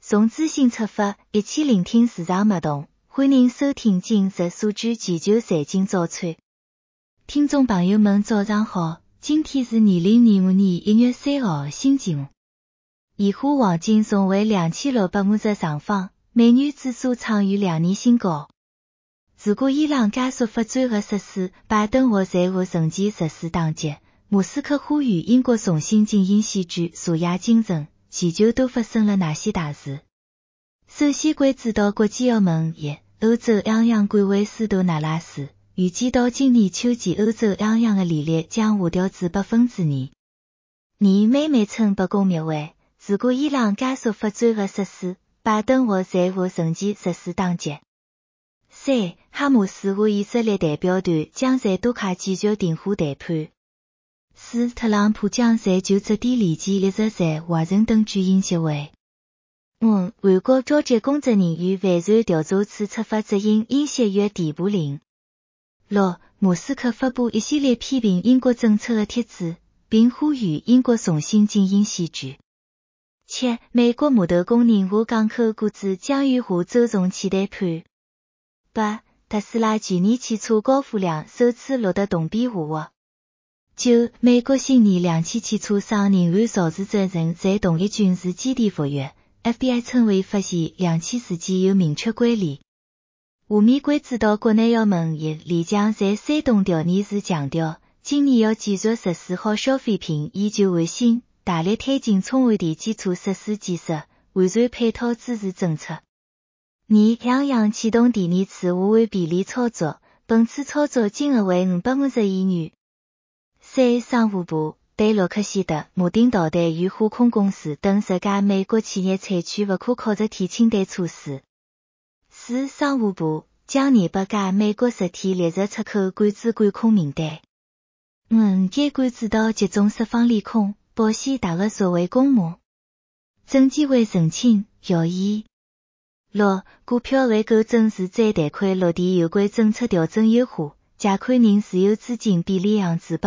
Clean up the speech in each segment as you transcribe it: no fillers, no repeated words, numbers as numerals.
从资讯出发，一起聆听市场脉动。欢迎收听今日数据全球财经早餐。听众朋友们早上好，今天是2025年1月3号星期五。现货黄金重回2650上方，美元指数创于2年新高。如果伊朗加速发展核设施，拜登或在会乘机实施打击。莫斯科呼吁英国重新进行选举，查压精神，全球都发生了哪些大事？首先关注到国际澳门1，欧洲央行官委斯图纳拉斯预计到今年秋季欧洲央行的利率将下调至 2%。美美称不公灭位，如果伊朗加速发展核设施，拜登或在会乘机实施打击。3，哈马斯和以色列代表团将在多卡继续停火谈判。4，特朗普将在就职典礼前一直在华盛顿举行集会。5，韩国召集公职人员完善调查处出发执行尹锡悦逮捕令。6，莫斯科发布一系列批评英国政策的帖子，并呼吁英国重新进行选举。7，美国码头工人和港口雇主将与下周重启谈判。8，特斯拉去年汽车交付量首次录得同比下滑。9，美国新年2汽汽车商仍按肇事责任在同一军事基地服役。FBI 称为发现2起事件有明确关联。下面关注到国内澳门李强在山东调研时强调，今年要继续实施好消费品研究卫星，大力推进充换电基础设施建设，完善配套支持政策。2，央行启动第二次互换便利操作，本次操作金额为550亿元。3，商务部对洛克希德、马丁导弹与航空公司等10家美国企业采取不可靠实体清单措施。4，商务部将200家美国实体列入出口管制管控名单。5，该关注到集中释放利空，保险大额赎回公募。证监会澄清谣言。6，股票回购证是再贷款落地有关政策调整优化，借款人持有资金比例降至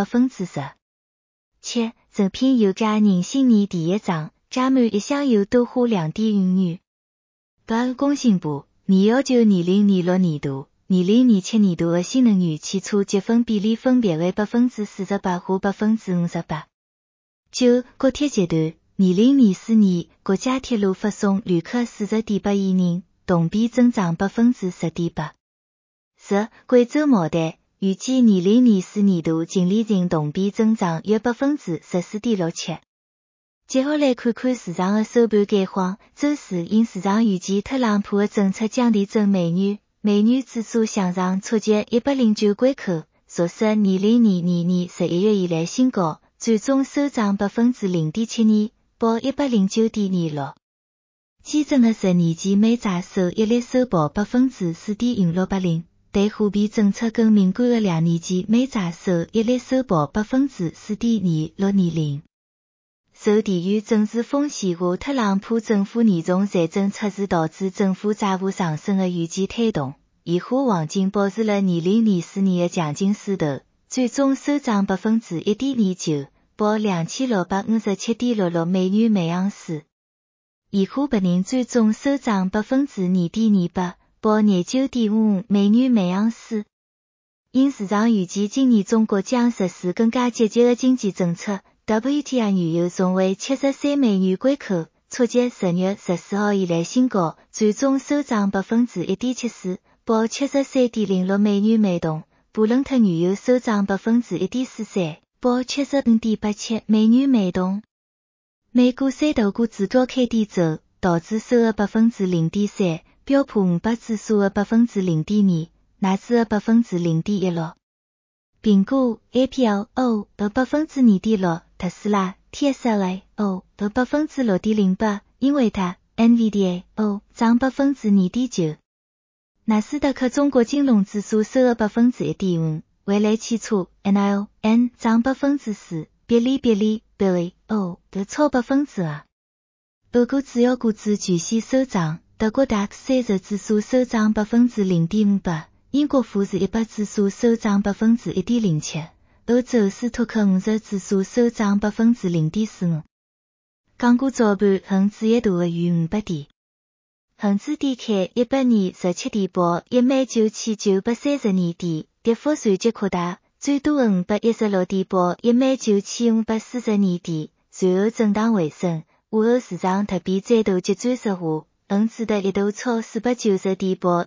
10%。7，诚品油价迎新年第一涨，加满一箱油多花2.5元。8，工信部拟要求2026年度、2027年度的新能源汽车积分比例分别为 48% 和 58%。9，国铁集团2024年国家铁路发送旅客 40.8 亿人，同比增长 10.8%。10，贵州茅台预计2024年度净利润同比增长约 14.67%。接下来看看市场的收盘概况。周四因市场预计特朗普的政策降低整美元，美元指数向上触及109关口，刷新2022年11月以来新高，最终收涨 0.72%，报 109.26。基准的10年期美债收益率收报 4.5680%。对货币政策更敏感的2年期美债收益率收报 4.2620%。受地缘政治风险和特朗普政府严重财政赤字导致政府债务上升的预期推动，现货黄金保持了2024年的强劲势头，最终收涨 1.29%， 报 2657.66 美元每盎司。现货白银最终收涨 2.28%。报 29.55 美元每盎司。因市场预计今年中国将实施更加积极的经济政策， WTI 原油重回73美元关口，触及10月14号以来新高，最终收涨 1.74%， 报 73.06 美元每桶。布伦特原油收涨 1.43%， 报 75.87 美元每桶。美股三大股指高开低走，道指收了 0.3%。标普500指数的 0.2%， 纳指的 0.16%。苹果 APLO 的 2.6%， 特斯拉 TSLAO 的 6.08%， 英伟达 NVDA 涨 2.9%。纳斯达克中国金融指数收了 1.5%， 蔚来汽车 NION 涨 4%， 哔哩哔哩 Billy 的超 2%。欧股主要股指全线收涨。德国 DAX 30指数收涨 0.58%， 英国富时100指数收涨 1.07%， 欧洲斯托克50指数收涨 0.45%。港股早盘恒指一度的逾500点。 恒指点开100年17点报19932点，跌幅随即扩大，最多516点报19542点，随后震荡回升。午后市场特别再度急转直下，恒指的一度超490点报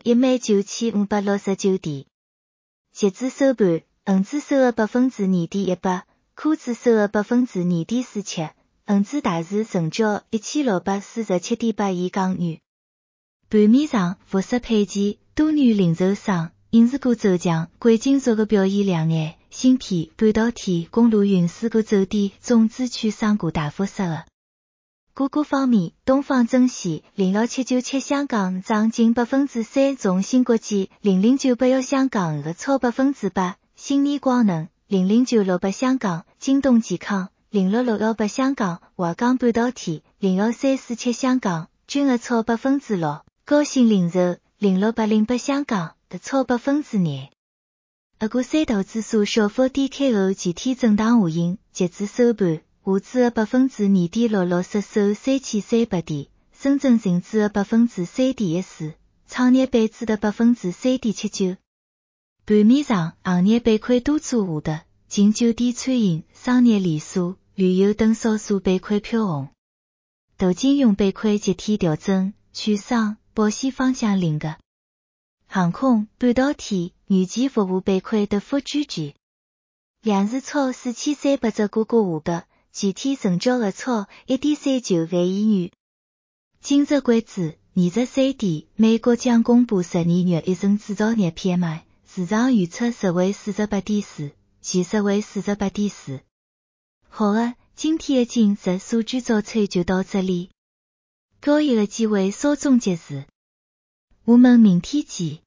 19569点。截至收盘，恒指收了 2.18%， 科指收了 2.47%， 恒指大市成交 1647.8 亿港元。盘面上，服饰配件、多元零售商、影视股走强，贵金属的表现亮眼，芯片、半导体、公路运输股走低，中资券商股大幅杀跌。股价方面，东方甄选06797香港涨近 3%， 中芯国际00981香港超 8%， 新力光能00968香港，京东健康06618香港，华港半导体01347香港，均超 6%， 高新零售06808香港超 2%。股三大指数小幅低开后集体震荡下行，截至收盘，沪指的 2.66% 失守3300点，深圳成指的 3.14%， 创业板指的 3.79%。盘面上，行业板块多做下跌，仅酒店餐饮、商业连锁、旅游等少数板块飘红。大金融板块集体调整，券商、保险方向领跌。航空、半导体、软件服务板块跌幅居前。两市超4300只股价下跌，集体成交额超 1.39万亿元。今日关注23点，美国将公布12月一手制造业 PMI， 市场预测实为 48.4， 其实为 48.4。好的，今天的今日数据早餐就到这里。高一的机会稍纵即逝，我们明天见。